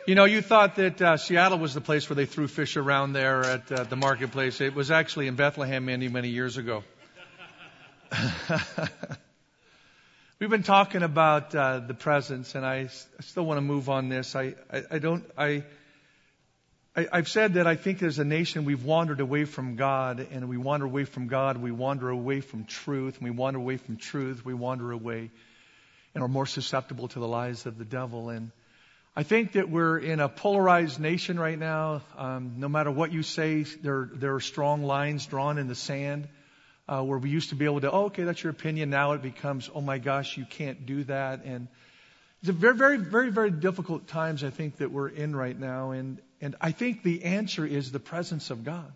You know, you thought that Seattle was the place where they threw fish around there at the marketplace. It was actually in Bethlehem many, many years ago. We've been talking about the presence, and I still want to move on this. I've said that I think as a nation we've wandered away from God, and we wander away from God, we wander away from truth, and we wander away from truth, we wander away, and are more susceptible to the lies of the devil. And I think that we're in a polarized nation right now. No matter what you say, there are strong lines drawn in the sand, where we used to be able to, oh, okay, that's your opinion. Now it becomes, oh my gosh, you can't do that. And it's a very, very, very, very difficult times I think that we're in right now. And I think the answer is the presence of God.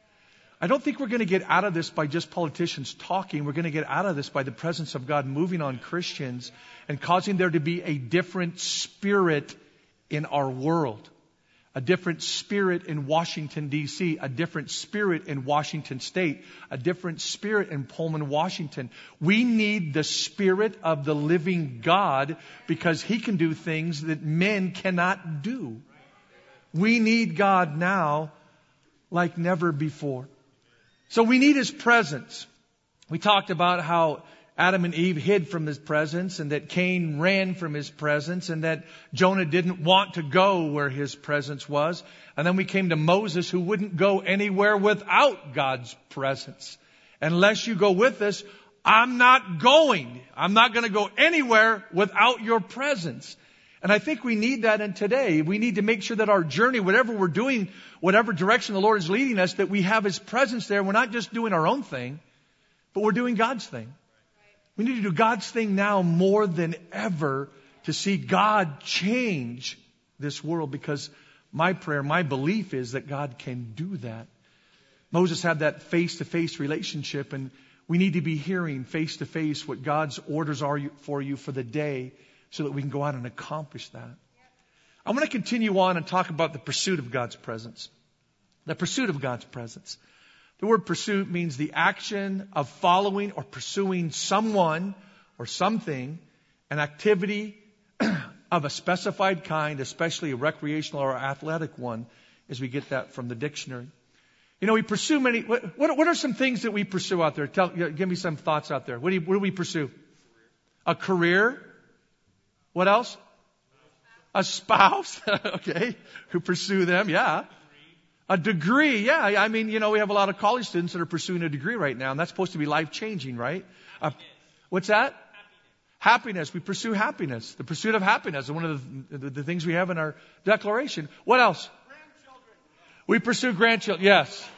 I don't think we're going to get out of this by just politicians talking. We're going to get out of this by the presence of God moving on Christians and causing there to be a different spirit in our world. A different spirit in Washington, D.C., a different spirit in Washington State, a different spirit in Pullman, Washington. We need the Spirit of the living God because He can do things that men cannot do. We need God now like never before. So we need His presence. We talked about how Adam and Eve hid from His presence, and that Cain ran from His presence, and that Jonah didn't want to go where His presence was. And then we came to Moses, who wouldn't go anywhere without God's presence. Unless you go with us, I'm not going. I'm not going to go anywhere without your presence. And I think we need that in today. We need to make sure that our journey, whatever we're doing, whatever direction the Lord is leading us, that we have His presence there. We're not just doing our own thing, but we're doing God's thing. We need to do God's thing now more than ever to see God change this world, because my prayer, my belief is that God can do that. Moses had that face-to-face relationship, and we need to be hearing face-to-face what God's orders are for you for the day so that we can go out and accomplish that. I'm going to continue on and talk about the pursuit of God's presence. The pursuit of God's presence. The word pursuit means the action of following or pursuing someone or something, an activity of a specified kind, especially a recreational or athletic one, as we get that from the dictionary. You know, we pursue many. What are some things that we pursue out there? Give me some thoughts out there. What do we pursue? A career. What else? A spouse. Okay. Who pursue them. Yeah. A degree, yeah. I mean, you know, we have a lot of college students that are pursuing a degree right now, and that's supposed to be life-changing, right? What's that? Happiness. We pursue happiness. The pursuit of happiness is one of the things we have in our declaration. What else? Grandchildren. We pursue grandchildren. Yes.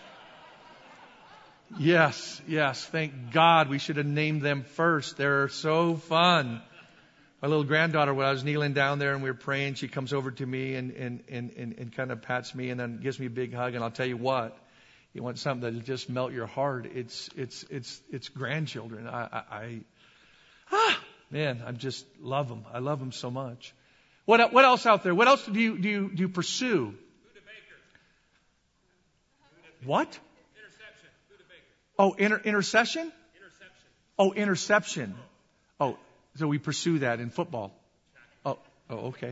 Yes. Thank God. We should have named them first. They're so fun. My little granddaughter, when I was kneeling down there and we were praying, she comes over to me and kind of pats me and then gives me a big hug. And I'll tell you what, you want something that'll just melt your heart. It's grandchildren. Man, I just love them. I love them so much. What else out there? What else do you pursue? Buddha Baker. What? Interception. Buddha Baker. Oh, intercession? Interception. Oh, interception. Oh. So we pursue that in football. Oh, okay.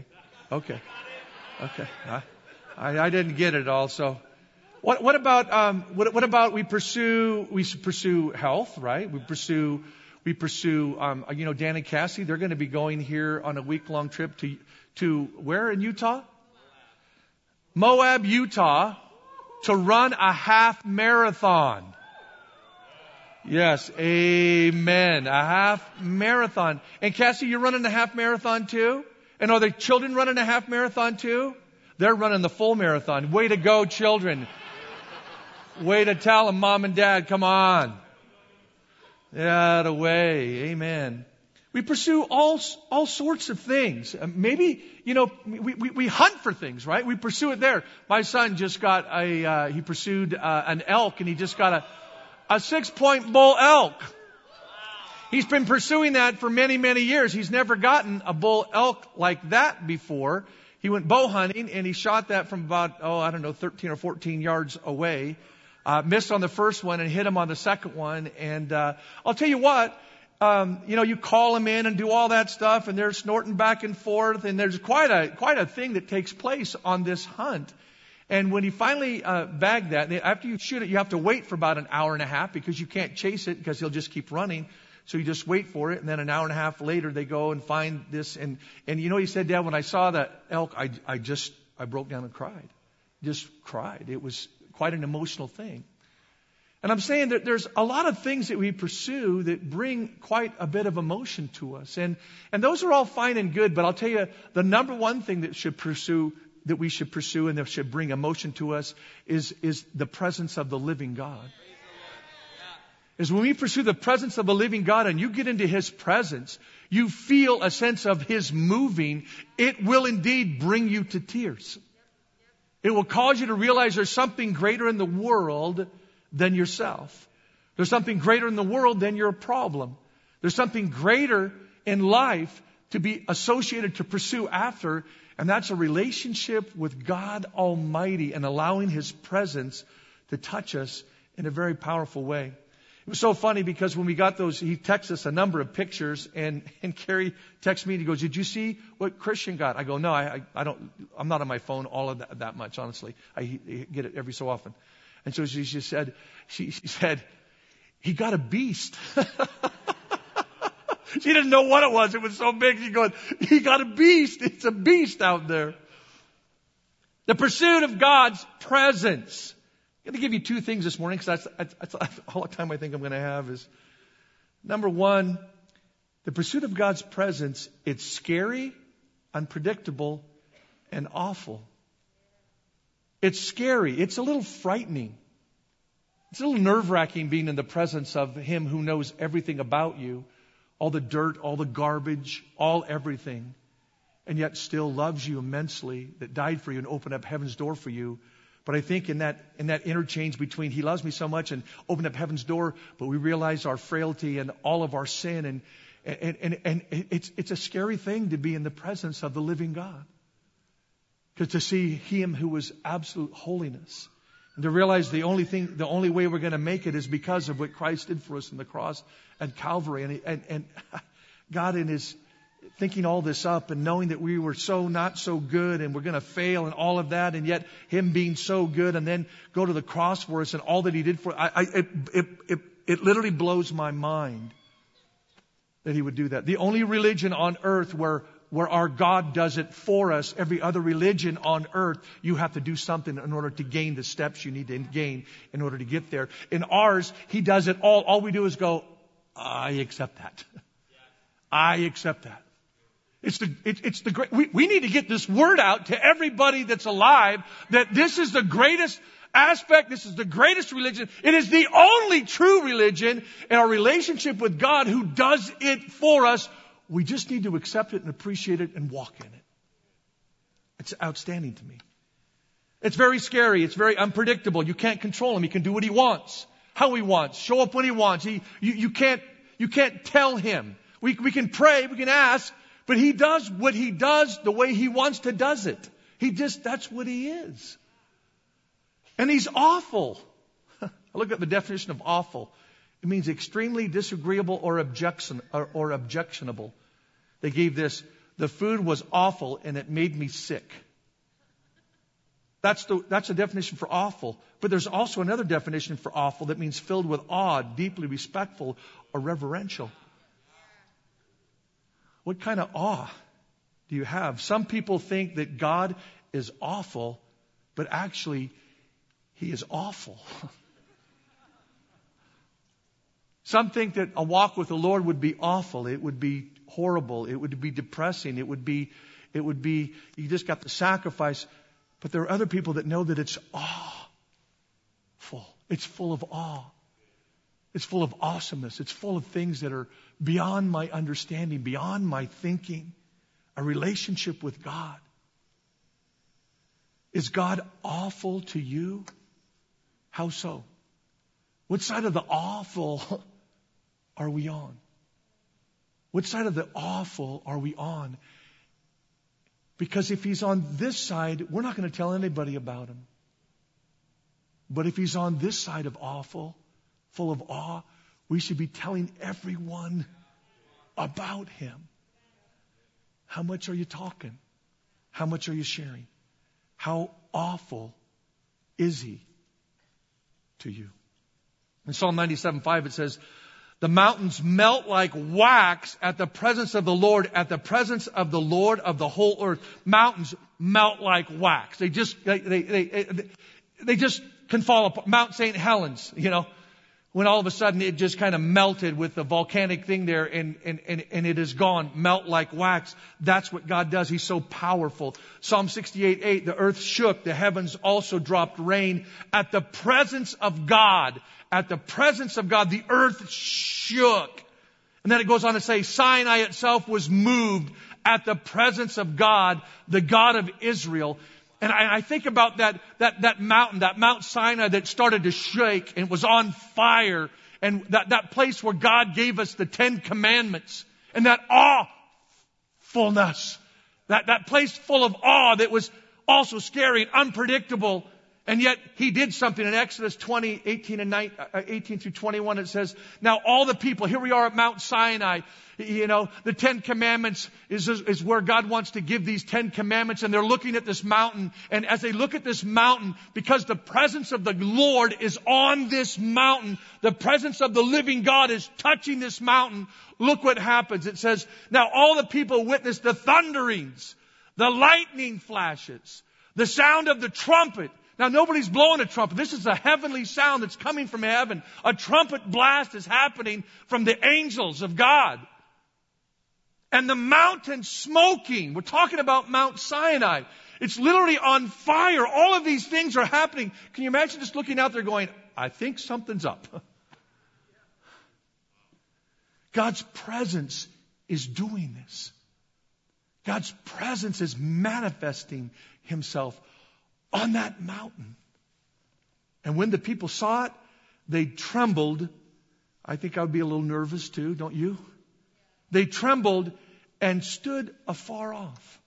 I didn't get it all. So, what about we pursue health, right? We pursue. You know, Dan and Cassie, they're going to be going here on a week-long trip to where in Utah? Moab, Utah, to run a half marathon. Yes, amen. A half marathon. And Cassie, you're running a half marathon too? And are the children running a half marathon too? They're running the full marathon. Way to go, children. Way to tell them, Mom and Dad, come on. That away. Amen. We pursue all sorts of things. Maybe, you know, we hunt for things, right? We pursue it there. My son just got he pursued an elk, and he just got a 6-point bull elk. He's been pursuing that for many, many years. He's never gotten a bull elk like that before. He went bow hunting and he shot that from about, 13 or 14 yards away. Missed on the first one and hit him on the second one. And I'll tell you what, you call them in and do all that stuff, and they're snorting back and forth, and there's quite a thing that takes place on this hunt. And when you finally bag that, after you shoot it, you have to wait for about an hour and a half because you can't chase it because he'll just keep running. So you just wait for it, and then an hour and a half later they go and find this. And he said, Dad, when I saw that elk, I broke down and cried. Just cried. It was quite an emotional thing. And I'm saying that there's a lot of things that we pursue that bring quite a bit of emotion to us. And those are all fine and good, but I'll tell you, the number one thing that we should pursue and that should bring emotion to us is the presence of the living God. Is when we pursue the presence of the living God and you get into His presence, you feel a sense of His moving. It will indeed bring you to tears. It will cause you to realize there's something greater in the world than yourself. There's something greater in the world than your problem. There's something greater in life to be associated, to pursue after, and that's a relationship with God Almighty and allowing His presence to touch us in a very powerful way. It was so funny because when we got those, he texted us a number of pictures, and Carrie texted me and he goes, "Did you see what Christian got?" I go, "No, I don't. I'm not on my phone all of that much, honestly. I get it every so often." And so she said, "He got a beast." She didn't know what it was. It was so big. She goes, "He got a beast. It's a beast out there." The pursuit of God's presence. I'm going to give you two things this morning because that's all the time I think I'm going to have is, number one, the pursuit of God's presence, it's scary, unpredictable, and awful. It's scary. It's a little frightening. It's a little nerve-wracking being in the presence of Him who knows everything about you, all the dirt, all the garbage, all everything, and yet still loves you immensely, that died for you and opened up heaven's door for you. But I think in that interchange between He loves me so much and opened up heaven's door, but we realize our frailty and all of our sin, and it's a scary thing to be in the presence of the living God. Because to see Him who was absolute holiness, and to realize the only way we're going to make it is because of what Christ did for us on the cross at Calvary, and God in His thinking all this up and knowing that we were so not so good and we're going to fail and all of that, and yet Him being so good and then go to the cross for us and all that He did for us. It literally blows my mind that He would do that. The only religion on earth where our God does it for us, every other religion on earth, you have to do something in order to gain the steps you need to gain in order to get there. In ours, He does it all. All we do is go, "I accept that. I accept that." It's the great. We need to get this word out to everybody that's alive that this is the greatest aspect. This is the greatest religion. It is the only true religion in our relationship with God who does it for us. We just need to accept it and appreciate it and walk in it. It's outstanding to me. It's very scary. It's very unpredictable. You can't control Him. He can do what He wants, how He wants, show up when He wants. You can't tell Him. We can pray, we can ask, but He does what He does the way He wants to does it. That's what He is. And He's awful. I look at the definition of awful. It means extremely disagreeable or objectionable. They gave this, the food was awful and it made me sick. That's the definition for awful. But there's also another definition for awful that means filled with awe, deeply respectful, or reverential. What kind of awe do you have? Some people think that God is awful, but actually He is awful. Some think that a walk with the Lord would be awful. It would be horrible. It would be depressing. It would be, you just got the sacrifice. But there are other people that know that it's awful. It's full of awe. It's full of awesomeness. It's full of things that are beyond my understanding, beyond my thinking. A relationship with God. Is God awful to you? How so? What side of the awful are we on? What side of the awful are we on? Because if He's on this side, we're not going to tell anybody about Him. But if He's on this side of awful, full of awe, we should be telling everyone about Him? How much are you talking? How much are you sharing? How awful is He to you? In Psalm 97:5 it says, the mountains melt like wax at the presence of the Lord, at the presence of the Lord of the whole earth. Mountains melt like wax. They just can fall apart. Mount St. Helens, when all of a sudden it just kind of melted with the volcanic thing there and it is gone. Melt like wax. That's what God does. He's so powerful. Psalm 68:8, the earth shook. The heavens also dropped rain at the presence of God. At the presence of God, the earth shook. And then it goes on to say, Sinai itself was moved at the presence of God, the God of Israel. And I think about that mountain, that Mount Sinai that started to shake and was on fire. And that place where God gave us the 10 Commandments. And that awfulness. That place full of awe that was also scary and unpredictable. And yet He did something in Exodus 20, 18 through 21. It says, now all the people, here we are at Mount Sinai. The 10 Commandments is where God wants to give these 10 Commandments. And they're looking at this mountain. And as they look at this mountain, because the presence of the Lord is on this mountain, the presence of the living God is touching this mountain. Look what happens. It says, now all the people witnessed the thunderings, the lightning flashes, the sound of the trumpet. Now, nobody's blowing a trumpet. This is a heavenly sound that's coming from heaven. A trumpet blast is happening from the angels of God. And the mountain smoking. We're talking about Mount Sinai. It's literally on fire. All of these things are happening. Can you imagine just looking out there going, I think something's up. God's presence is doing this. God's presence is manifesting Himself on that mountain. And when the people saw it, they trembled. I think I would be a little nervous too, don't you? They trembled and stood afar off.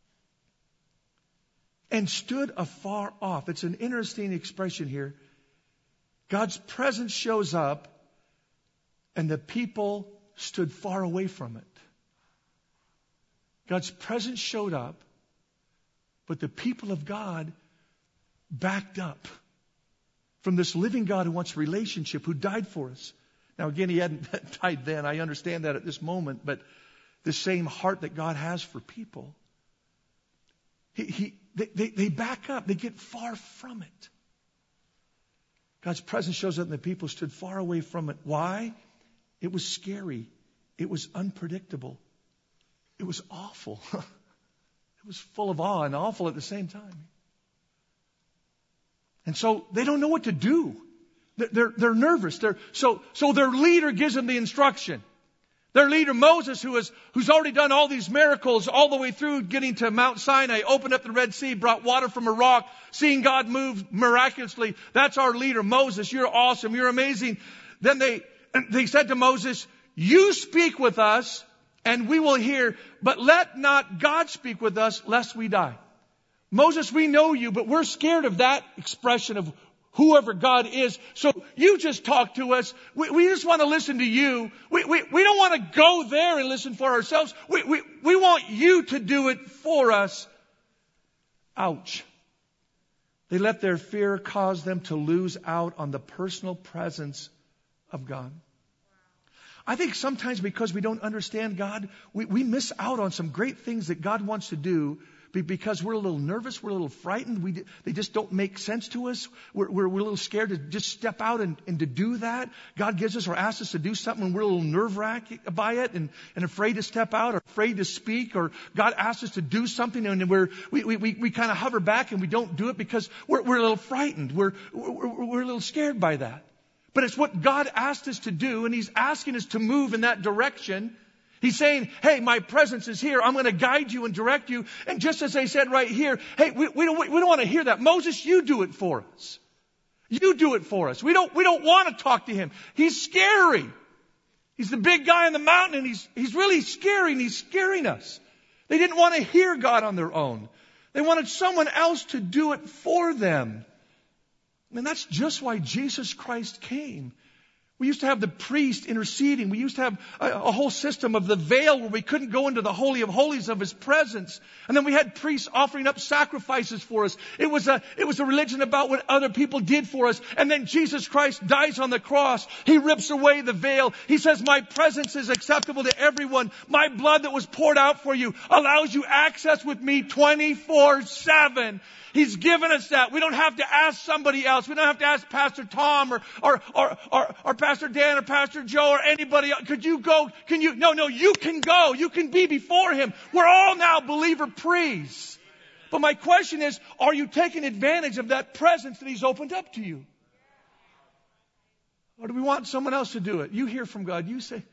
And stood afar off. It's an interesting expression here. God's presence shows up and the people stood far away from it. God's presence showed up, but the people of God backed up from this living God who wants relationship, who died for us. Now again, He hadn't died then. I understand that at this moment, but the same heart that God has for people. They back up. They get far from it. God's presence shows up and the people stood far away from it. Why? It was scary. It was unpredictable. It was awful. It was full of awe and awful at the same time. And so they don't know what to do. They're nervous. So their leader gives them the instruction. Their leader, Moses, who's already done all these miracles all the way through getting to Mount Sinai, opened up the Red Sea, brought water from a rock, seeing God move miraculously. That's our leader, Moses. You're awesome. You're amazing. Then they said to Moses, you speak with us and we will hear, but let not God speak with us lest we die. Moses, we know you, but we're scared of that expression of whoever God is. So you just talk to us. We just want to listen to you. We don't want to go there and listen for ourselves. We want you to do it for us. Ouch. They let their fear cause them to lose out on the personal presence of God. I think sometimes because we don't understand God, we miss out on some great things that God wants to do because we're a little nervous, we're a little frightened, they just don't make sense to us. We're a little scared to just step out and to do that. God gives us or asks us to do something and we're a little nerve-wracked by it and afraid to step out or afraid to speak, or God asks us to do something and we kind of hover back and we don't do it because we're a little frightened. We're a little scared by that. But it's what God asked us to do, and He's asking us to move in that direction. He's saying, hey, my presence is here. I'm going to guide you and direct you. And just as I said right here, hey, we don't want to hear that. Moses, you do it for us. You do it for us. We don't want to talk to Him. He's scary. He's the big guy on the mountain, and he's really scary, and He's scaring us. They didn't want to hear God on their own. They wanted someone else to do it for them. And that's just why Jesus Christ came. We used to have the priest interceding. We used to have a whole system of the veil where we couldn't go into the Holy of Holies of His presence. And then we had priests offering up sacrifices for us. It was a religion about what other people did for us. And then Jesus Christ dies on the cross. He rips away the veil. He says, my presence is acceptable to everyone. My blood that was poured out for you allows you access with me 24/7. He's given us that. We don't have to ask somebody else. We don't have to ask Pastor Tom or Pastor Dan or Pastor Joe or anybody else. Could you go? Can you? No, you can go. You can be before Him. We're all now believer priests. But my question is, are you taking advantage of that presence that He's opened up to you? Or do we want someone else to do it? You hear from God. You say,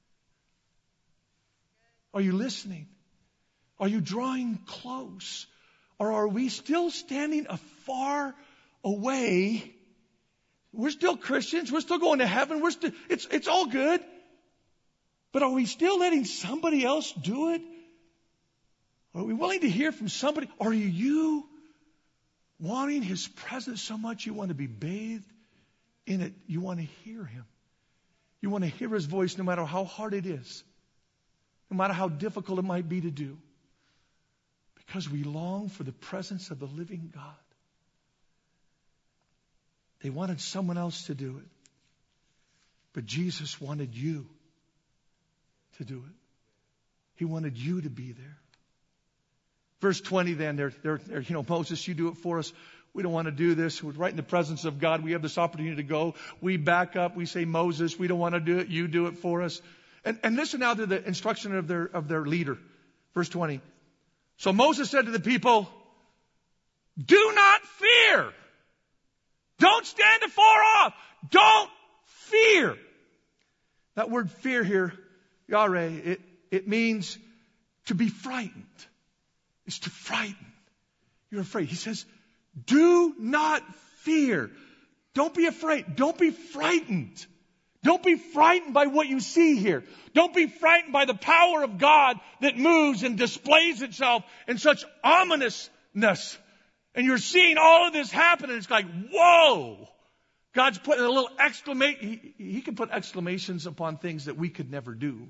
are you listening? Are you drawing close? Or are we still standing afar away? We're still Christians. We're still going to heaven. It's all good. But are we still letting somebody else do it? Are we willing to hear from somebody? Are you wanting His presence so much you want to be bathed in it? You want to hear Him. You want to hear His voice no matter how hard it is. No matter how difficult it might be to do. Because we long for the presence of the living God. They wanted someone else to do it. But Jesus wanted you to do it. He wanted you to be there. Verse 20 then, they're Moses, you do it for us. We don't want to do this. We're right in the presence of God. We have this opportunity to go. We back up. We say, Moses, we don't want to do it. You do it for us. And listen now to the instruction of their leader. Verse 20. So Moses said to the people, do not fear. Don't stand afar off. Don't fear. That word fear here, yare, it means to be frightened. It's to frighten. You're afraid. He says, do not fear. Don't be afraid. Don't be frightened. Don't be frightened by what you see here. Don't be frightened by the power of God that moves and displays itself in such ominousness. And you're seeing all of this happen and it's like, whoa! God's putting a little exclamation. He can put exclamations upon things that we could never do.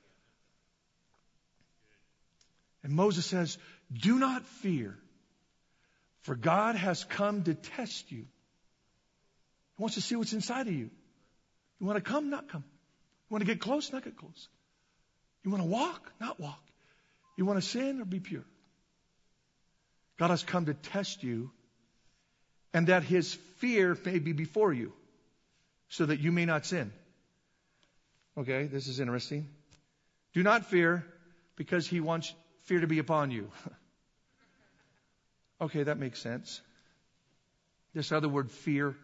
And Moses says, do not fear, for God has come to test you. He wants to see what's inside of you. You want to come, not come. You want to get close, not get close. You want to walk, not walk. You want to sin or be pure. God has come to test you, and that His fear may be before you, so that you may not sin. Okay, this is interesting. Do not fear, because He wants fear to be upon you. Okay, that makes sense. This other word, fear,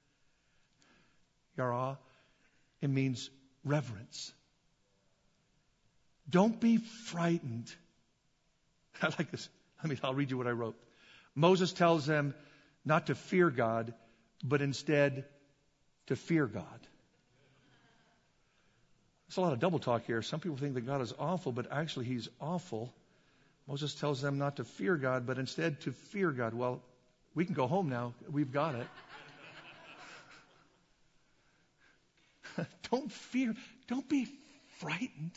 yara, it means reverence. Don't be frightened. I like this. I'll read you what I wrote. Moses tells them not to fear God, but instead to fear God. There's a lot of double talk here. Some people think that God is awful, but actually He's awful. Moses tells them not to fear God, but instead to fear God. Well, we can go home now. We've got it. Don't fear. Don't be frightened.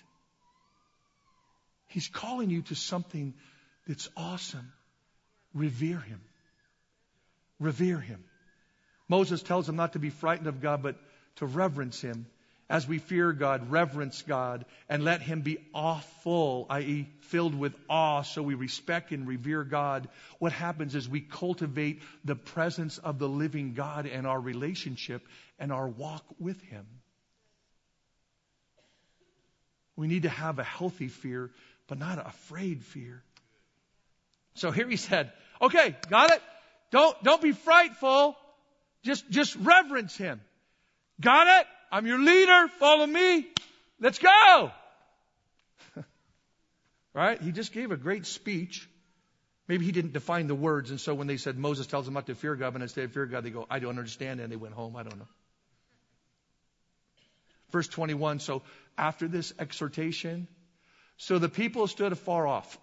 He's calling you to something that's awesome. Revere Him. Revere Him. Moses tells them not to be frightened of God, but to reverence Him. As we fear God, reverence God, and let Him be awful, i.e. filled with awe, so we respect and revere God. What happens is we cultivate the presence of the living God in our relationship and our walk with Him. We need to have a healthy fear, but not an afraid fear. So here he said, okay, got it? Don't be frightful. Just reverence Him. Got it? I'm your leader. Follow me. Let's go. Right? He just gave a great speech. Maybe he didn't define the words. And so when they said Moses tells them not to fear God, but instead fear God, they go, I don't understand. And they went home. I don't know. Verse 21. So after this exhortation, so the people stood afar off.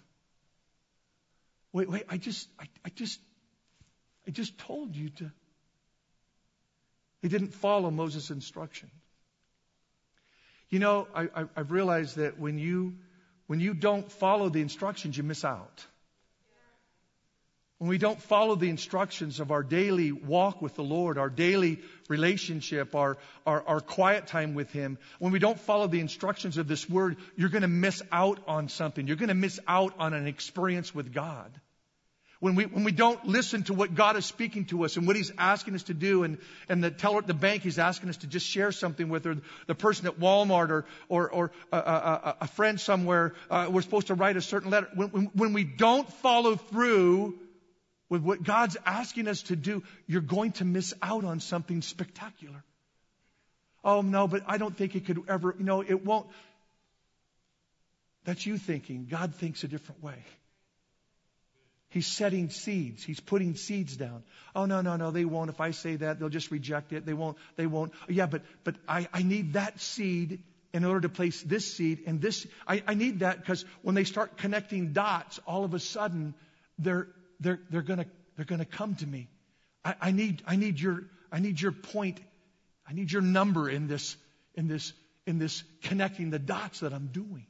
Wait, I just told you to. They didn't follow Moses' instruction. You know, I've realized that when you don't follow the instructions, you miss out. When we don't follow the instructions of our daily walk with the Lord, our daily relationship, our quiet time with Him, when we don't follow the instructions of this Word, you're going to miss out on something. You're going to miss out on an experience with God. When we don't listen to what God is speaking to us and what He's asking us to do, and the teller at the bank, He's asking us to just share something with, or the person at Walmart, or a friend somewhere, we're supposed to write a certain letter. When we don't follow through with what God's asking us to do, you're going to miss out on something spectacular. Oh, no, but I don't think it could ever, it won't. That's you thinking. God thinks a different way. He's setting seeds. He's putting seeds down. Oh, no, they won't. If I say that, they'll just reject it. They won't. Yeah, but I need that seed in order to place this seed and this. I need that because when they start connecting dots, all of a sudden, they're gonna come to me. I need your point. I need your number in this connecting the dots that I'm doing.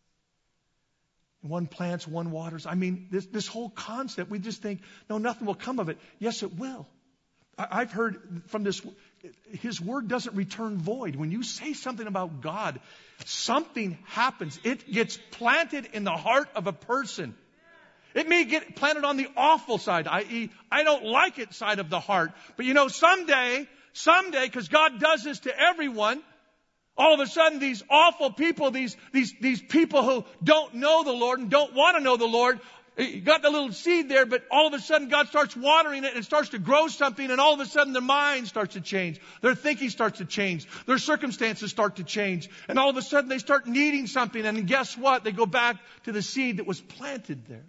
One plants, one waters. I mean, this whole concept, we just think, no, nothing will come of it. Yes, it will. I've heard from this, His Word doesn't return void. When you say something about God, something happens. It gets planted in the heart of a person. It may get planted on the awful side, i.e., I don't like it side of the heart. But someday, because God does this to everyone, all of a sudden these awful people, these people who don't know the Lord and don't want to know the Lord, you got the little seed there, but all of a sudden God starts watering it and it starts to grow something, and all of a sudden their mind starts to change. Their thinking starts to change. Their circumstances start to change. And all of a sudden they start needing something, and guess what? They go back to the seed that was planted there.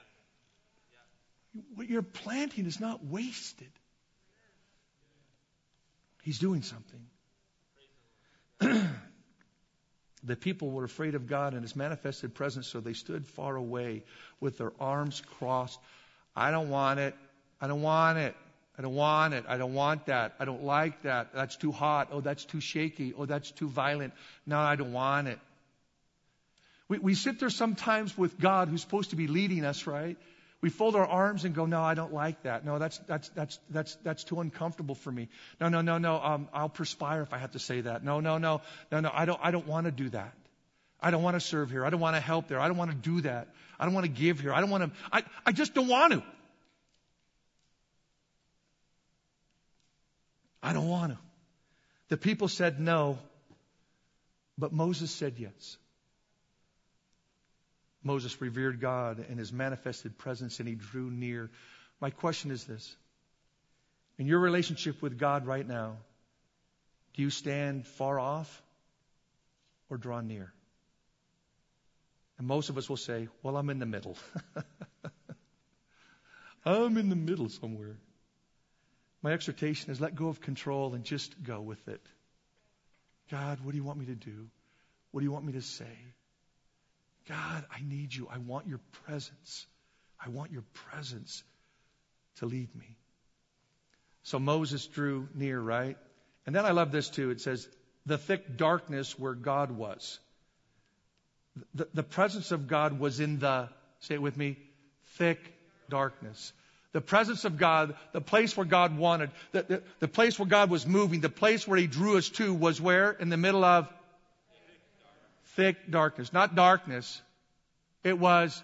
What you're planting is not wasted. He's doing something. The people were afraid of God and His manifested presence, so they stood far away with their arms crossed. I don't want it. I don't want it. I don't want it. I don't want that. I don't like that. That's too hot. Oh, that's too shaky. Oh, that's too violent. No, I don't want it. We sit there sometimes with God, who's supposed to be leading us, right? We fold our arms and go, no, I don't like that. No, that's too uncomfortable for me. No. I'll perspire if I have to say that. No. I don't want to do that. I don't want to serve here. I don't want to help there. I don't want to do that. I don't want to give here. I just don't want to. I don't want to. The people said no, but Moses said yes. Moses revered God and His manifested presence, and he drew near. My question is this. In your relationship with God right now, do you stand far off or draw near? And most of us will say, well, I'm in the middle. I'm in the middle somewhere. My exhortation is let go of control and just go with it. God, what do you want me to do? What do you want me to say? God, I need you. I want your presence. I want your presence to lead me. So Moses drew near, right? And then I love this too. It says, the thick darkness where God was. The presence of God was in the, say it with me, thick darkness. The presence of God, the place where God wanted, the place where God was moving, the place where He drew us to was where? In the middle of thick darkness. Not darkness. It was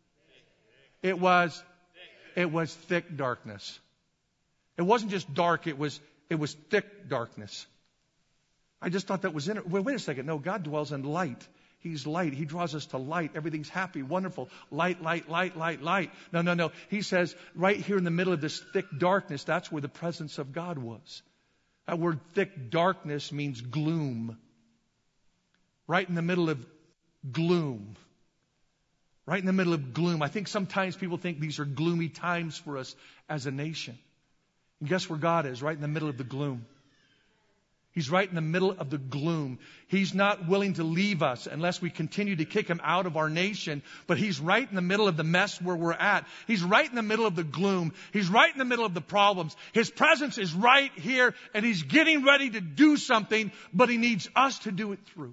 thick darkness. It wasn't just dark, it was thick darkness. I just thought that was in it. Wait a second. No, God dwells in light. He's light. He draws us to light. Everything's happy, wonderful. Light. No. He says right here in the middle of this thick darkness, that's where the presence of God was. That word thick darkness means gloom. Right in the middle of gloom. Right in the middle of gloom. I think sometimes people think these are gloomy times for us as a nation. And guess where God is? Right in the middle of the gloom. He's right in the middle of the gloom. He's not willing to leave us unless we continue to kick him out of our nation. But he's right in the middle of the mess where we're at. He's right in the middle of the gloom. He's right in the middle of the problems. His presence is right here, and he's getting ready to do something, but he needs us to do it through.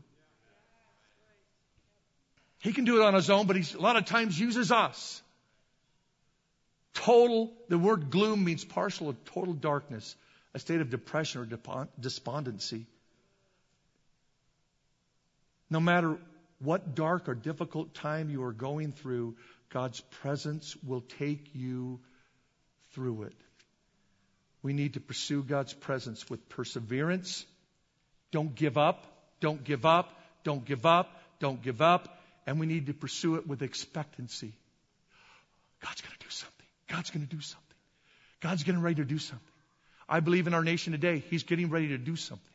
He can do it on his own, but he a lot of times uses us. The word gloom means partial or total darkness, a state of depression or despondency. No matter what dark or difficult time you are going through, God's presence will take you through it. We need to pursue God's presence with perseverance. Don't give up. Don't give up. Don't give up. Don't give up. And we need to pursue it with expectancy. God's going to do something. God's going to do something. God's getting ready to do something. I believe in our nation today, He's getting ready to do something.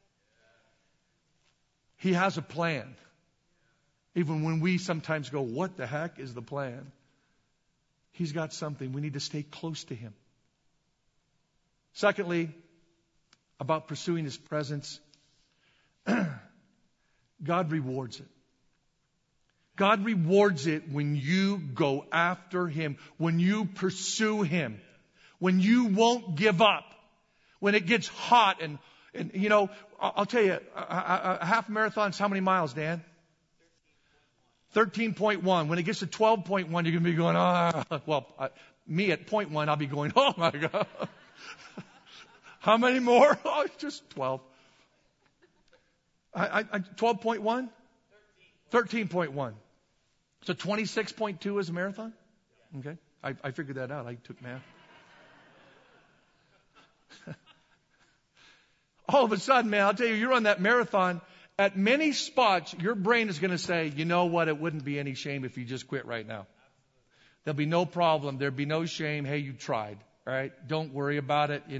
He has a plan. Even when we sometimes go, what the heck is the plan? He's got something. We need to stay close to Him. Secondly, about pursuing His presence, God rewards it. God rewards it when you go after Him, when you pursue Him, when you won't give up, when it gets hot. And you know, I'll tell you, a half marathon's how many miles, Dan? 13.1. When it gets to 12.1, you're going to be going, me at 0.1, I'll be going, oh my God. How many more? Oh, it's just 12. 12.1? 13.1. So 26.2 is a marathon? Okay. I figured that out. I took math. All of a sudden, man, I'll tell you, you're on that marathon. At many spots, your brain is going to say, you know what? It wouldn't be any shame if you just quit right now. There'll be no problem. There'll be no shame. Hey, you tried. All right. Don't worry about it.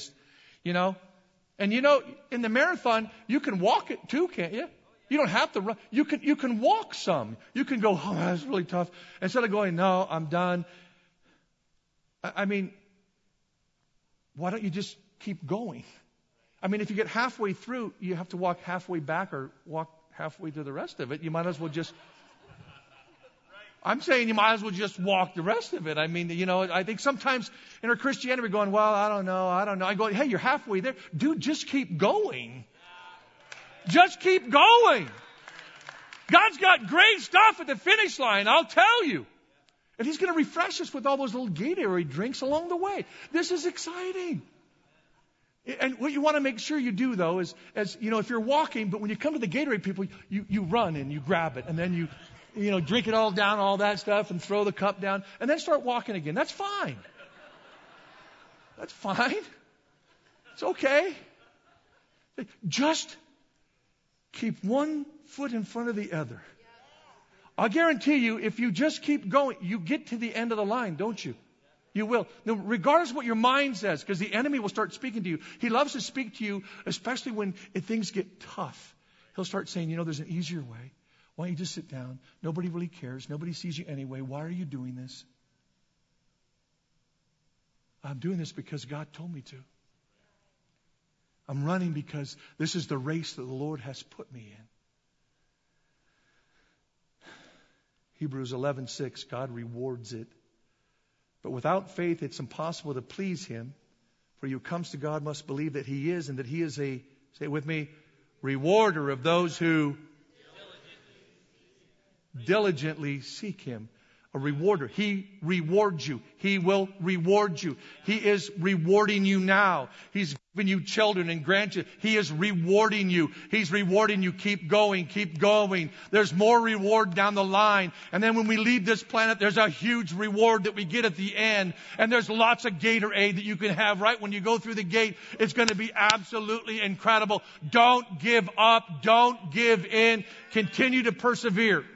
And in the marathon, you can walk it too, can't you? You don't have to run. You can walk some. You can go, oh, that's really tough. Instead of going, no, I'm done. I mean, why don't you just keep going? I mean, if you get halfway through, you have to walk halfway back or walk halfway through the rest of it. You might as well just, I'm saying you might as well just walk the rest of it. I mean, I think sometimes in our Christianity we're going, well, I don't know. I go, hey, you're halfway there. Dude, just keep going. Just keep going. God's got great stuff at the finish line, I'll tell you. And He's going to refresh us with all those little Gatorade drinks along the way. This is exciting. And what you want to make sure you do, though, is, if you're walking, but when you come to the Gatorade people, you run and you grab it. And then you drink it all down, all that stuff, and throw the cup down. And then start walking again. That's fine. That's fine. It's okay. Just keep one foot in front of the other. I'll guarantee you, if you just keep going, you get to the end of the line, don't you? You will. Now, regardless of what your mind says, because the enemy will start speaking to you. He loves to speak to you, especially when things get tough. He'll start saying, there's an easier way. Why don't you just sit down? Nobody really cares. Nobody sees you anyway. Why are you doing this? I'm doing this because God told me to. I'm running because this is the race that the Lord has put me in. Hebrews 11:6, God rewards it. But without faith, it's impossible to please Him. For who comes to God must believe that He is, and that He is say it with me, rewarder of those who diligently seek Him. A rewarder. He rewards you. He will reward you. He is rewarding you now. He's giving you children and grandchildren. He is rewarding you. He's rewarding you. Keep going. Keep going. There's more reward down the line. And then when we leave this planet, there's a huge reward that we get at the end. And there's lots of Gatorade that you can have right when you go through the gate. It's going to be absolutely incredible. Don't give up. Don't give in. Continue to persevere.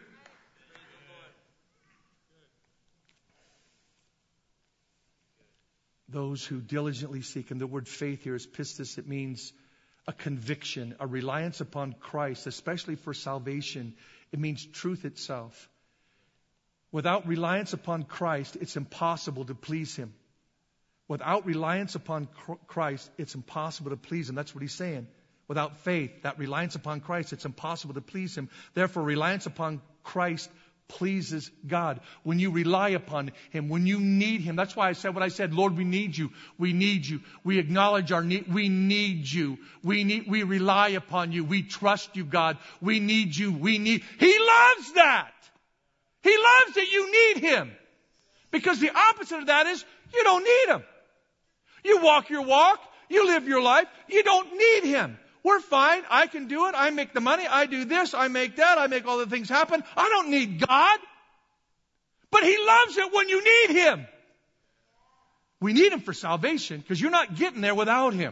Those who diligently seek Him. The word faith here is pistis. It means a conviction, a reliance upon Christ, especially for salvation. It means truth itself. Without reliance upon Christ, it's impossible to please Him. Without reliance upon Christ, it's impossible to please Him. That's what He's saying. Without faith, that reliance upon Christ, it's impossible to please Him. Therefore, reliance upon Christ pleases God. When you rely upon Him, when you need Him. That's why I said what I said. Lord, we need You. We need You. We acknowledge our need. We need You. We rely upon You. We trust You, God. We need You. He loves that. He loves that you need Him. Because the opposite of that is you don't need Him. You walk your walk. You live your life. You don't need Him. We're fine. I can do it. I make the money. I do this. I make that. I make all the things happen. I don't need God. But He loves it when you need Him. We need Him for salvation because you're not getting there without Him.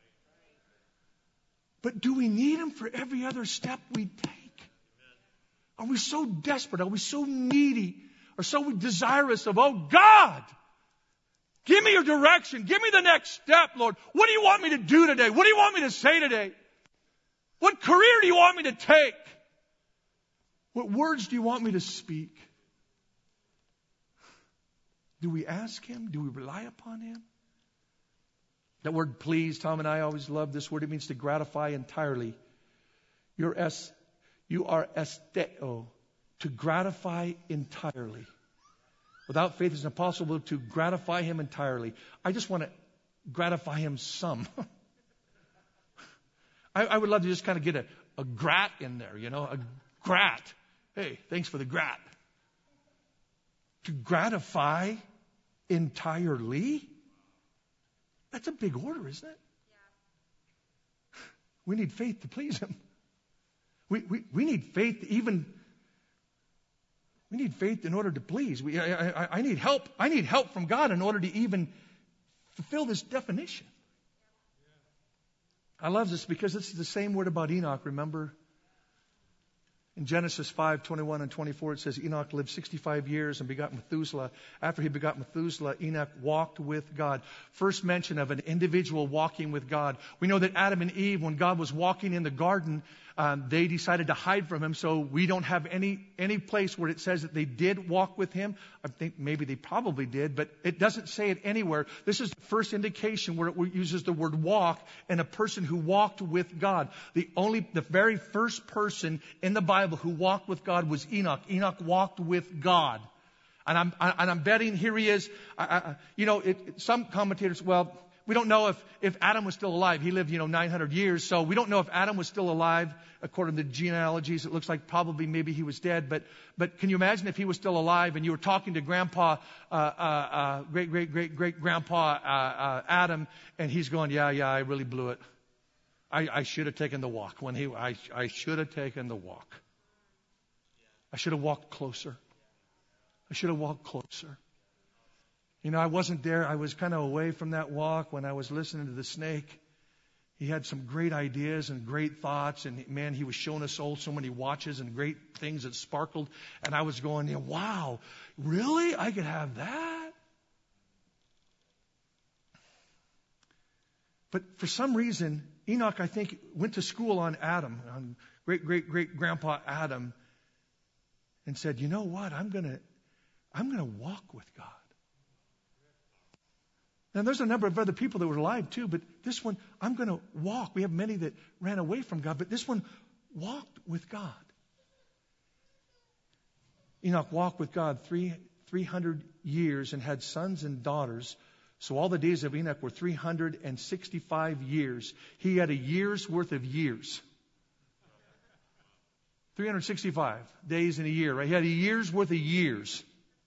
But do we need Him for every other step we take? Are we so desperate? Are we so needy? Or so desirous of, oh God, give me Your direction. Give me the next step, Lord. What do You want me to do today? What do You want me to say today? What career do You want me to take? What words do You want me to speak? Do we ask Him? Do we rely upon Him? That word please, Tom and I always love this word. It means to gratify entirely. You are esteo, to gratify entirely. Without faith, it's impossible to gratify Him entirely. I just want to gratify Him some. I would love to just kind of get a grat in there, a grat. Hey, thanks for the grat. To gratify entirely? That's a big order, isn't it? Yeah. We need faith to please Him. We need faith even. We need faith in order to please. I need help. I need help from God in order to even fulfill this definition. I love this because this is the same word about Enoch, remember? In Genesis 5:21 and 24, it says Enoch lived 65 years and begot Methuselah. After he begot Methuselah, Enoch walked with God. First mention of an individual walking with God. We know that Adam and Eve, when God was walking in the garden, they decided to hide from Him. So we don't have any place where it says that they did walk with Him. I think maybe they probably did, but it doesn't say it anywhere. This is the first indication where it uses the word walk and a person who walked with God. The very first person in the Bible who walked with God was Enoch. Enoch walked with God. And I'm betting here he is. Some commentators, we don't know if Adam was still alive. He lived, 900 years. So we don't know if Adam was still alive. According to genealogies, it looks like probably maybe he was dead. But can you imagine if he was still alive and you were talking to Grandpa, great Grandpa Adam, and he's going, yeah, I really blew it. I should have taken the walk. I should have taken the walk. I should have walked closer. I should have walked closer. I wasn't there. I was kind of away from that walk when I was listening to the snake. He had some great ideas and great thoughts. And man, he was showing us all so many watches and great things that sparkled. And I was going, wow, really? I could have that? But for some reason, Enoch, I think, went to school on Adam, on great grandpa Adam, and said, you know what? I'm gonna walk with God. Now, there's a number of other people that were alive too, but this one, I'm going to walk. We have many that ran away from God, but this one walked with God. Enoch walked with God 300 years and had sons and daughters. So all the days of Enoch were 365 years. He had a year's worth of years. 365 days in a year, right? He had a year's worth of years.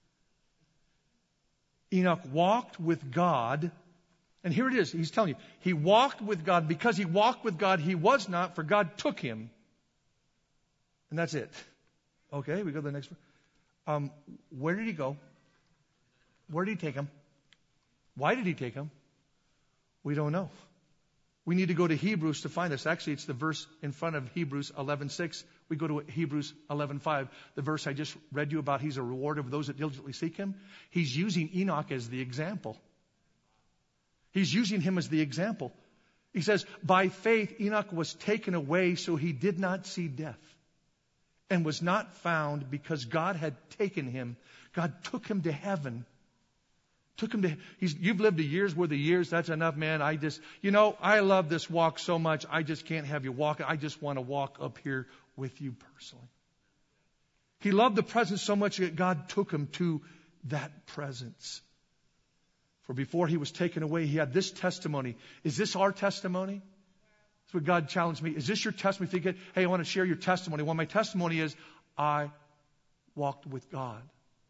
Enoch walked with God. And here it is. He's telling you. He walked with God. Because he walked with God, he was not, for God took him. And that's it. Okay, we go to the next one. Where did he go? Where did he take him? Why did he take him? We don't know. We need to go to Hebrews to find this. Actually, it's the verse in front of Hebrews 11:6. We go to Hebrews 11:5, the verse I just read you about. He's a rewarder of those that diligently seek him. He's using Enoch as the example. He's using him as the example. He says, by faith Enoch was taken away so he did not see death, and was not found because God had taken him. God took him to heaven. Took him to, you've lived a year's worth of years. That's enough, man. I love this walk so much. I just can't have you walk. I just want to walk up here with you personally. He loved the presence so much that God took him to that presence. For before he was taken away, he had this testimony. Is this our testimony? That's what God challenged me. Is this your testimony? Thinking, hey, I want to share your testimony. Well, my testimony is I walked with God.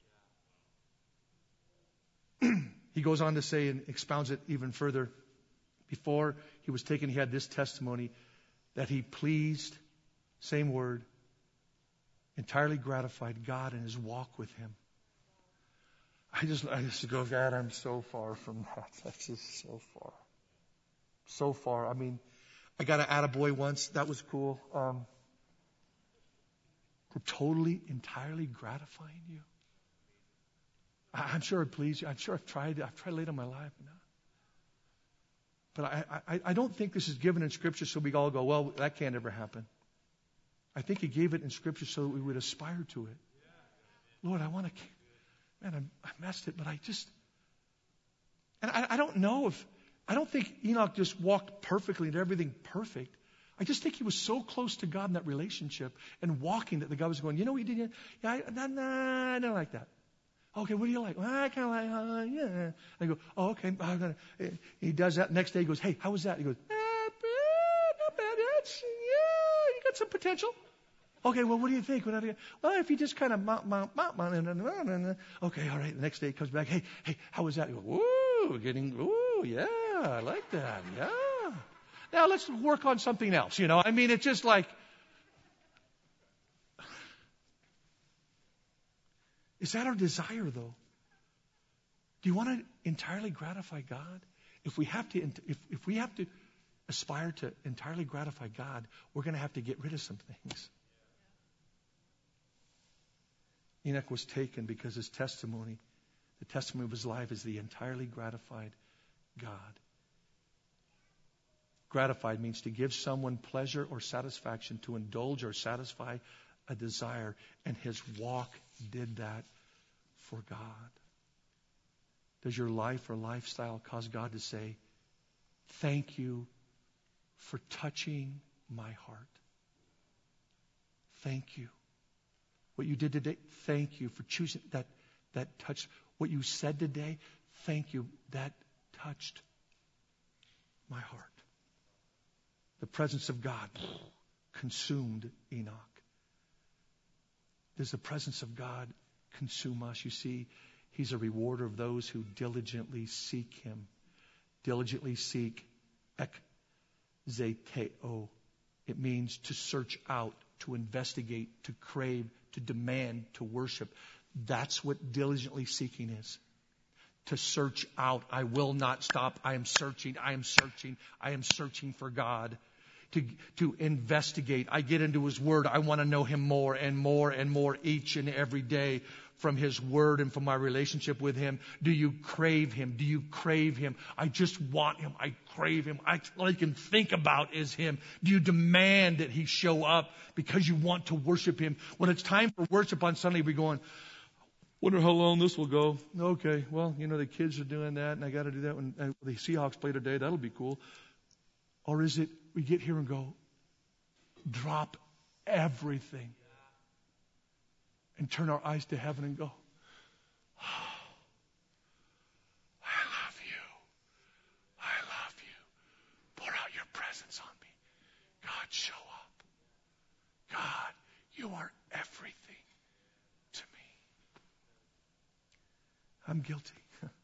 He goes on to say and expounds it even further. Before he was taken, he had this testimony that he pleased, same word, entirely gratified God in his walk with him. I just go, God, I'm so far from that. That's just so far. So far. I mean, I got an attaboy once. That was cool. For totally, entirely gratifying you. I'm sure it pleased you. I'm sure I've tried late in my life now. But I don't think this is given in Scripture so we all go, well, that can't ever happen. I think He gave it in Scripture so that we would aspire to it. Lord, I want to, man, I messed it, but I don't know I don't think Enoch just walked perfectly and everything perfect. I just think he was so close to God in that relationship and walking that the guy was going, you know what you did? Yeah, I don't like that. Okay, what do you like? Well, I kind of like, yeah. I go, oh, okay. He does that. Next day he goes, hey, how was that? He goes, not bad. Yeah, you got some potential. Okay, well, what do you think? Well, if you just kind of okay, all right. The next day he comes back, hey, how was that? He goes, yeah, I like that. Yeah. Now let's work on something else. I mean, it's just like, is that our desire, though? Do you want to entirely gratify God? If we have to aspire to entirely gratify God, we're going to have to get rid of some things. Enoch was taken because his testimony, the testimony of his life, is the entirely gratified God. Gratified means to give someone pleasure or satisfaction, to indulge or satisfy a desire, and his walk did that for God. Does your life or lifestyle cause God to say, thank you for touching my heart? Thank you. What you did today, thank you for choosing that touch. What you said today, thank you. That touched my heart. The presence of God consumed Enoch. Does the presence of God consume us? You see, He's a rewarder of those who diligently seek Him. Diligently seek, ekzeteo. It means to search out, to investigate, to crave, to demand, to worship. That's what diligently seeking is. To search out. I will not stop. I am searching. I am searching. I am searching for God. To investigate. I get into His Word. I want to know Him more and more and more each and every day from His Word and from my relationship with Him. Do you crave Him? Do you crave Him? I just want Him. I crave Him. All I can think about is Him. Do you demand that He show up because you want to worship Him? When it's time for worship on Sunday, we're going, wonder how long this will go. Okay, well, the kids are doing that, and I got to do that when the Seahawks play today. That'll be cool. Or is it we get here and go, drop everything and turn our eyes to heaven and go, oh, I love you. I love you. Pour out your presence on me. God, show up. God, you are everything to me. I'm guilty.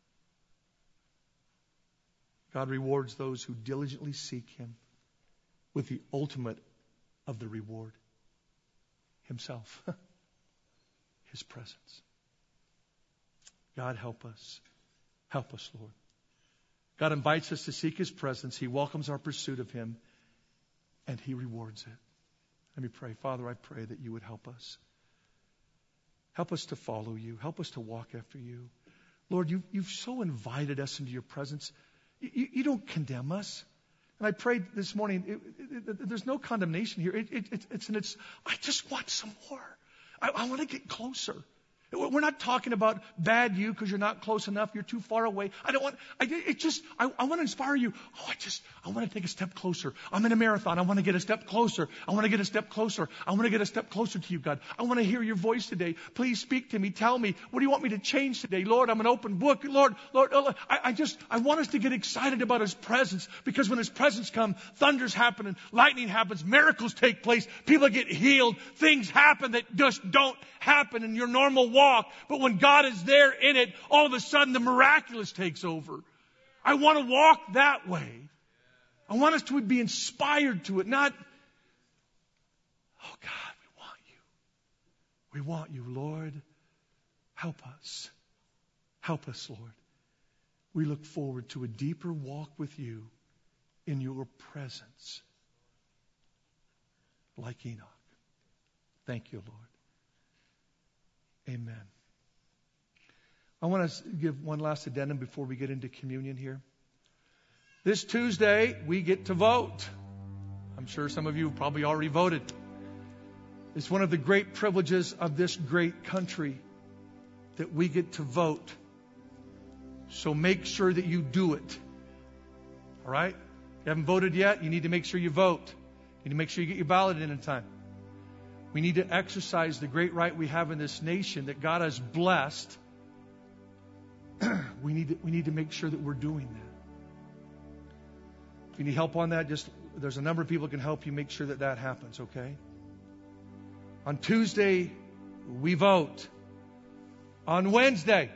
God rewards those who diligently seek Him with the ultimate of the reward, Himself, His presence. God, help us. Help us, Lord. God invites us to seek His presence. He welcomes our pursuit of Him, and He rewards it. Let me pray. Father, I pray that You would help us. Help us to follow You. Help us to walk after You. Lord, You've so invited us into Your presence. You don't condemn us. And I prayed this morning, there's no condemnation here. I just want some more. I want to get closer. We're not talking about bad you because you're not close enough. You're too far away. I want to inspire you. I want to take a step closer. I'm in a marathon. I want to get a step closer. I want to get a step closer. I want to get a step closer to you, God. I want to hear your voice today. Please speak to me. Tell me, what do you want me to change today? Lord, I'm an open book. Lord, I want us to get excited about His presence, because when His presence comes, thunders happen and lightning happens. Miracles take place. People get healed. Things happen that just don't happen in your normal walk. But when God is there in it, all of a sudden the miraculous takes over. I want to walk that way. I want us to be inspired to it, not, oh God, we want you. We want you, Lord. Help us. Help us, Lord. We look forward to a deeper walk with you in your presence, like Enoch. Thank you, Lord. Amen. I want to give one last addendum before we get into communion here. This Tuesday, we get to vote. I'm sure some of you have probably already voted. It's one of the great privileges of this great country that we get to vote. So make sure that you do it. All right? If you haven't voted yet, you need to make sure you vote. You need to make sure you get your ballot in time. We need to exercise the great right we have in this nation that God has blessed. We need to make sure that we're doing that. If you need help on that, there's a number of people who can help you make sure that happens, okay? On Tuesday, we vote. On Wednesday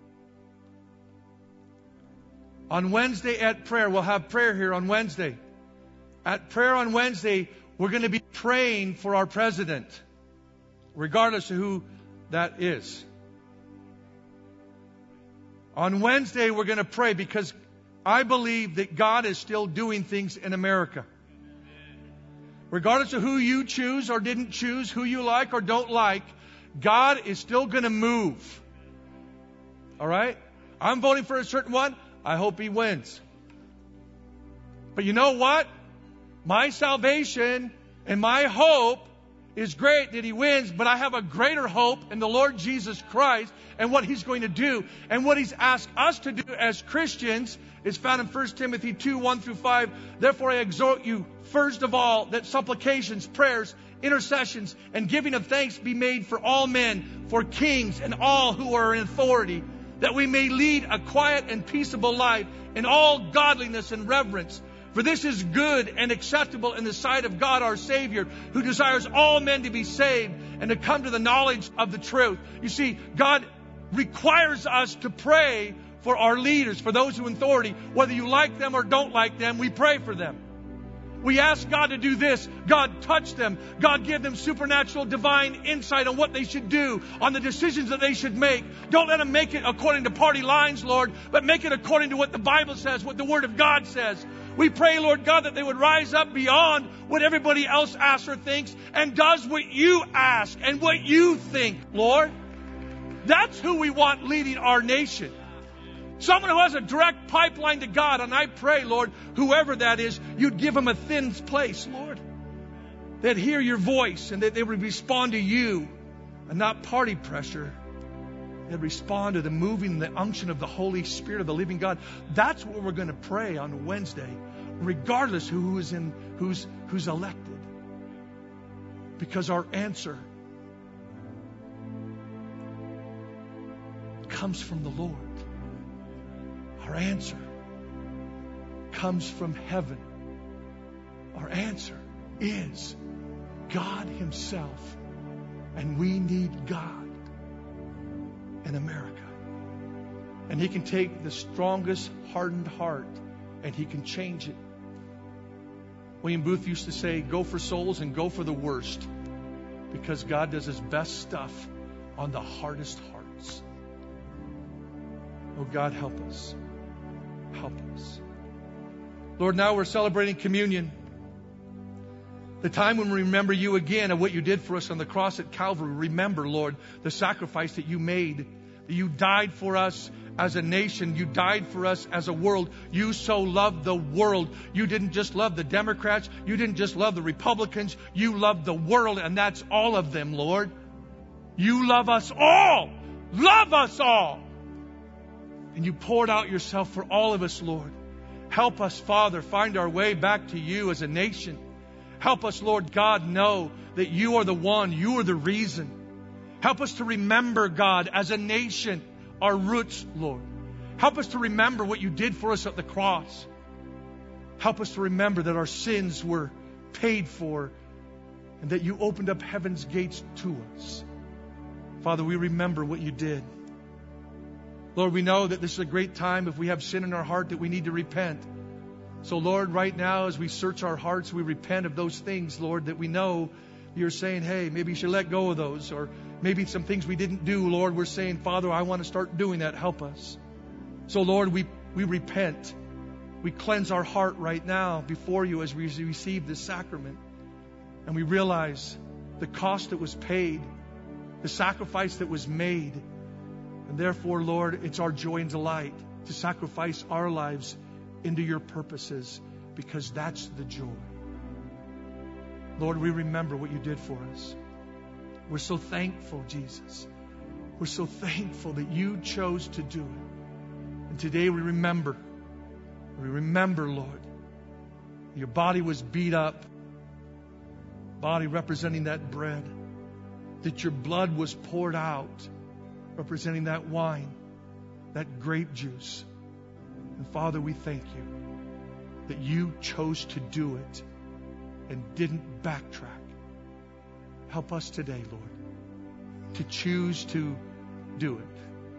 at prayer, we'll have prayer here on Wednesday. At prayer on Wednesday, we're going to be praying for our president, regardless of who that is. On Wednesday, we're going to pray because I believe that God is still doing things in America. Regardless of who you choose or didn't choose, who you like or don't like, God is still going to move. All right? I'm voting for a certain one. I hope he wins. But you know what? My salvation and my hope is great that he wins, but I have a greater hope in the Lord Jesus Christ and what He's going to do. And what He's asked us to do as Christians is found in 1 Timothy 2, 1 through 5. Therefore I exhort you, first of all, that supplications, prayers, intercessions, and giving of thanks be made for all men, for kings and all who are in authority, that we may lead a quiet and peaceable life in all godliness and reverence. For this is good and acceptable in the sight of God our Savior, who desires all men to be saved and to come to the knowledge of the truth. You see, God requires us to pray for our leaders, for those who are in authority. Whether you like them or don't like them, we pray for them. We ask God to do this. God, touch them. God, give them supernatural divine insight on what they should do, on the decisions that they should make. Don't let them make it according to party lines, Lord, but make it according to what the Bible says, what the Word of God says. We pray, Lord God, that they would rise up beyond what everybody else asks or thinks and does what you ask and what you think, Lord. That's who we want leading our nation. Someone who has a direct pipeline to God. And I pray, Lord, whoever that is, you'd give them a thin place, Lord. They'd hear your voice and that they would respond to you and not party pressure. They'd respond to the moving, the unction of the Holy Spirit of the living God. That's what we're going to pray on Wednesday, regardless who's elected. Because our answer comes from the Lord. Our answer comes from heaven. Our answer is God Himself. And we need God in America. And He can take the strongest hardened heart and He can change it. William Booth used to say, go for souls and go for the worst, because God does His best stuff on the hardest hearts. Oh God, help us. Help us. Lord, now we're celebrating communion. The time when we remember you again and what you did for us on the cross at Calvary. Remember, Lord, the sacrifice that you made. That you died for us as a nation. You died for us as a world. You so loved the world. You didn't just love the Democrats. You didn't just love the Republicans. You loved the world, and that's all of them, Lord. You love us all. love us all. And you poured out yourself for all of us, Lord. Help us, Father, find our way back to you as a nation. Help us, Lord God, know that you are the one, you are the reason. Help us to remember, God, as a nation, our roots, Lord. Help us to remember what you did for us at the cross. Help us to remember that our sins were paid for and that you opened up heaven's gates to us. Father, we remember what you did. Lord, we know that this is a great time if we have sin in our heart that we need to repent. So, Lord, right now as we search our hearts, we repent of those things, Lord, that we know you're saying, hey, maybe you should let go of those. Or maybe some things we didn't do, Lord, we're saying, Father, I want to start doing that. Help us. So, Lord, we repent. We cleanse our heart right now before you as we receive this sacrament. And we realize the cost that was paid, the sacrifice that was made. And therefore, Lord, it's our joy and delight to sacrifice our lives into your purposes, because that's the joy. Lord, we remember what you did for us. We're so thankful, Jesus. We're so thankful that you chose to do it. And today we remember, Lord, your body was beat up, body representing that bread, that your blood was poured out, representing that wine, that grape juice. And Father, we thank you that you chose to do it and didn't backtrack. Help us today, Lord, to choose to do it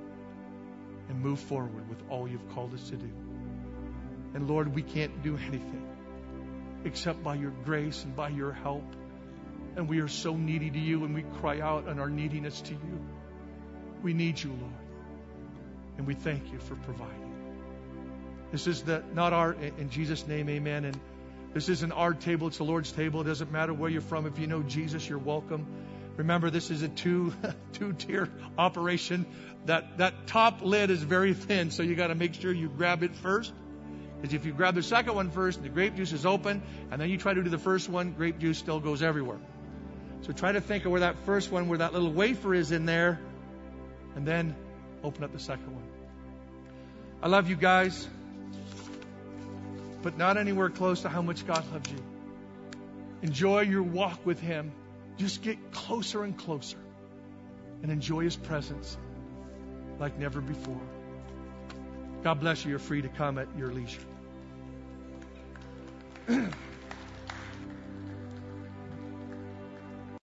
and move forward with all you've called us to do. And Lord, we can't do anything except by your grace and by your help. And we are so needy to you, and we cry out on our neediness to you. We need you, Lord. And we thank you for providing. This is not our, in Jesus' name, amen. And this isn't our table, it's the Lord's table. It doesn't matter where you're from. If you know Jesus, you're welcome. Remember, this is a two-tier operation. That top lid is very thin, so you got to make sure you grab it first. Because if you grab the second one first, the grape juice is open, and then you try to do the first one, grape juice still goes everywhere. So try to think of where that first one, where that little wafer is in there, and then open up the second one. I love you guys, but not anywhere close to how much God loves you. Enjoy your walk with Him. Just get closer and closer and enjoy His presence like never before. God bless you. You're free to come at your leisure.